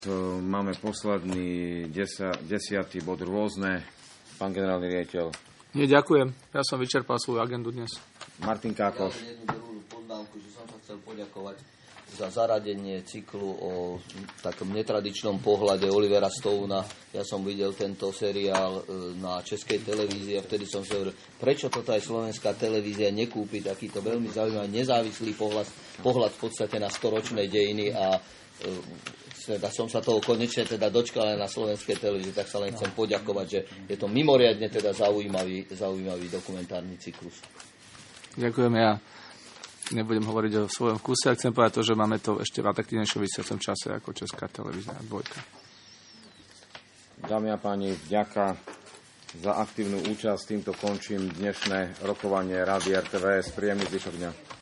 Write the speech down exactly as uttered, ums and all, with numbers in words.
Máme posledný desa, desiatý bod rôzne. Pán generálny riaditeľ. Nie, ďakujem. Ja som vyčerpal svoju agendu dnes. Martin Kákoš. Ja jednu druhú poznámku, že som sa chcel poďakovať za zaradenie cyklu o takom netradičnom pohľade Olivera Stona. Ja som videl tento seriál na Českej televízii a vtedy som si hovoril, prečo toto aj slovenská televízia nekúpi takýto veľmi zaujímavý nezávislý pohľad, pohľad v podstate na storočné dejiny a teda som sa toho konečne teda dočkal aj na slovenskej televízii, tak sa len chcem poďakovať, že je to mimoriadne teda zaujímavý, zaujímavý dokumentárny cyklus. Ďakujem, ja nebudem hovoriť o svojom vkuse, chcem povedať to, že máme to ešte v atraktívnejšom vysielacom čase ako Česká televízia dvojka. Dámy a páni, vďaka za aktívnu účasť. Týmto končím dnešné rokovanie Rádia er té vé es. Príjemný zvyšok dňa.